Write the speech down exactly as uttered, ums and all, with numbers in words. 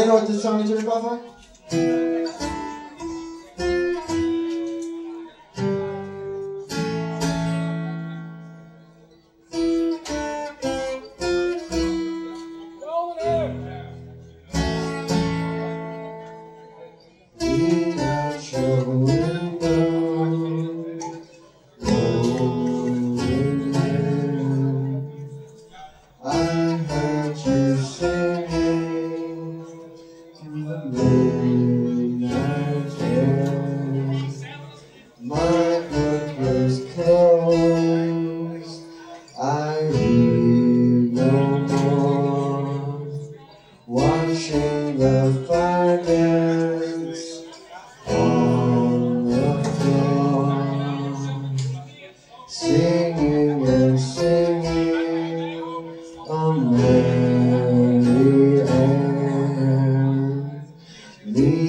you know what this song is about, man? Watching the fire dance on the floor, singing and singing a merry end.